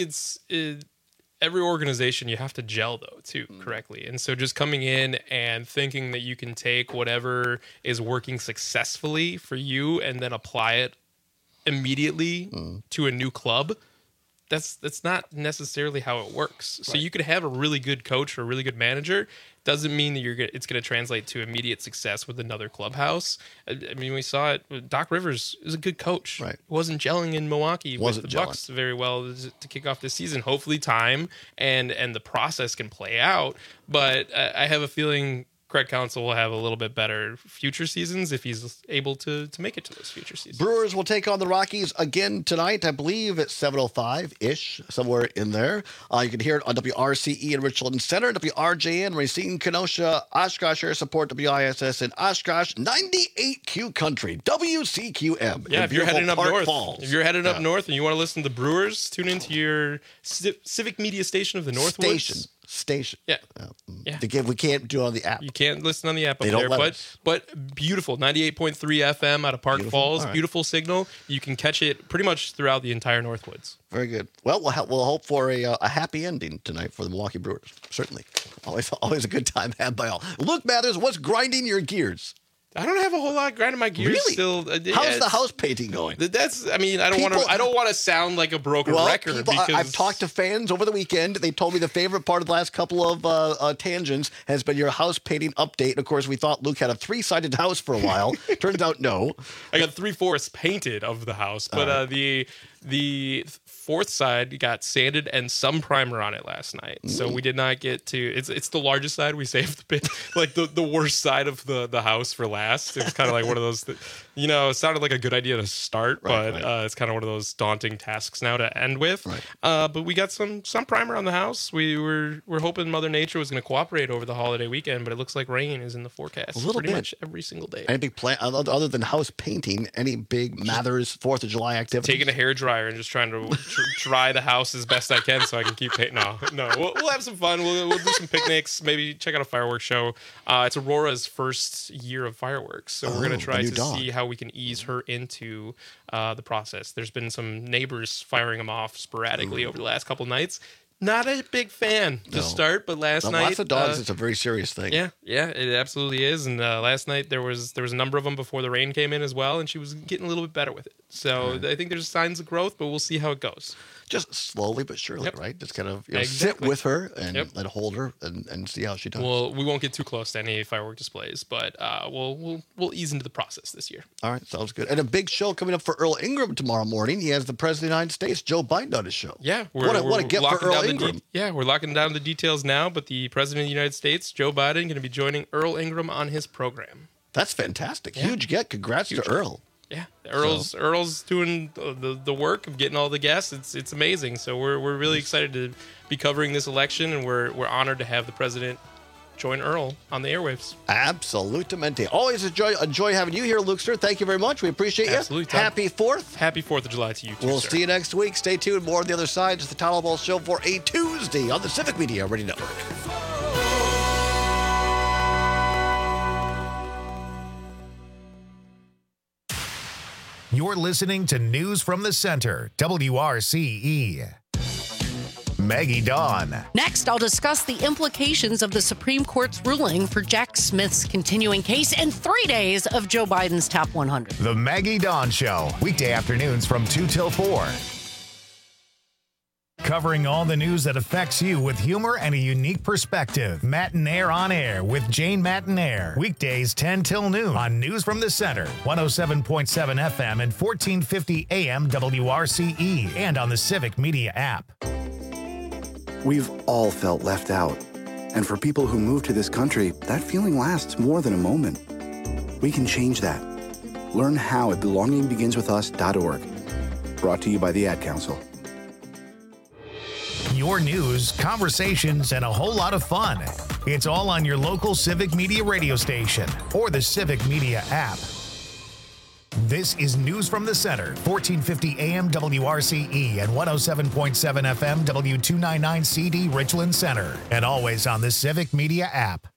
every organization you have to gel though too correctly, and so just coming in and thinking that you can take whatever is working successfully for you and then apply it immediately to a new club, that's not necessarily how it works. So you could have a really good coach or a really good manager, doesn't mean that it's going to translate to immediate success with another clubhouse. I mean, we saw it. Doc Rivers is a good coach. Right. Wasn't gelling in Milwaukee with the Bucks very well to kick off this season. Hopefully time and the process can play out. But I have a feeling Craig Counsell will have a little bit better future seasons if he's able to make it to those future seasons. Brewers will take on the Rockies again tonight, I believe at 7:05-ish, somewhere in there. You can hear it on WRCE in Richland Center, WRJN, Racine, Kenosha, Oshkosh Air Support, WISS in Oshkosh, 98Q Country, WCQM. Yeah, if you're heading up north. Falls. If you're headed up north and you want to listen to the Brewers, tune into your Civic Media Station of the Northwoods. Station. Yeah. We can't do it on the app. You can't listen on the app up there, but beautiful. 98.3 FM out of Park Falls. Right. Beautiful signal. You can catch it pretty much throughout the entire Northwoods. Very good. Well, we'll hope for a happy ending tonight for the Milwaukee Brewers. Certainly. Always a good time had by all. Luke Mathers, what's grinding your gears? I don't have a whole lot grinding my gears still. How's the house painting going? I don't want to sound like a broken record. Because I've talked to fans over the weekend. They told me the favorite part of the last couple of tangents has been your house painting update. Of course, we thought Luke had a 3-sided house for a while. Turns out, no. I got 3/4 painted of the house, but the fourth side got sanded and some primer on it last night. So we did not get to. It's the largest side. We saved the worst side of the house for last. It was kind of like one of those. It sounded like a good idea to start, but it's kind of one of those daunting tasks now to end with. Right. But we got some primer on the house. We're hoping Mother Nature was going to cooperate over the holiday weekend, but it looks like rain is in the forecast pretty much every single day. Any big plan other than house painting? Any big Mathers 4th of July activities? Taking a hairdryer and just trying to dry the house as best I can so I can keep painting. No, we'll have some fun. We'll do some picnics. Maybe check out a fireworks show. It's Aurora's first year of fireworks, so we're going to try to see how we can ease her into the process. There's been some neighbors firing them off sporadically over the last couple nights. Not a big fan to start, but last night lots of dogs. It's a very serious thing. Yeah, it absolutely is. And last night there was a number of them before the rain came in as well, and she was getting a little bit better with it. So I think there's signs of growth, but we'll see how it goes. Just slowly but surely, right? Just kind of sit with her and let hold her and see how she does. Well, we won't get too close to any firework displays, but we'll ease into the process this year. All right, sounds good. And a big show coming up for Earl Ingram tomorrow morning. He has the President of the United States, Joe Biden, on his show. Yeah, what a get for Earl Ingram. We're locking down the details now, but the President of the United States, Joe Biden, going to be joining Earl Ingram on his program. That's fantastic. Huge get. Congrats to Earl. Yeah, Earl's doing the work of getting all the guests. It's amazing. So we're really excited to be covering this election, and we're honored to have the president join Earl on the airwaves. Absolutamente. Always enjoy having you here, Lukester. Thank you very much. We appreciate you. Absolutely. Happy 4th. Happy 4th of July to you too, We'll sir. see you next week. Stay tuned. More on the other side. It's the Tyler Ball Show for a Tuesday on the Civic Media Radio Network. You're listening to News from the Center, WRCE. Maggie Dawn. Next, I'll discuss the implications of the Supreme Court's ruling for Jack Smith's continuing case and 3 days of Joe Biden's top 100. The Maggie Dawn Show, weekday afternoons from 2 till 4. covering all the news that affects you with humor and a unique perspective. Matinaire on Air with Jane Matinaire. Weekdays 10 till noon on News from the Center, 107.7 FM and 1450 AM WRCE, and on the Civic Media app. We've all felt left out. And for people who move to this country, that feeling lasts more than a moment. We can change that. Learn how at belongingbeginswithus.org. Brought to you by the Ad Council. Your news, conversations, and a whole lot of fun. It's all on your local Civic Media radio station or the Civic Media app. This is News from the Center, 1450 AM WRCE and 107.7 FM W299CD Richland Center, and always on the Civic Media app.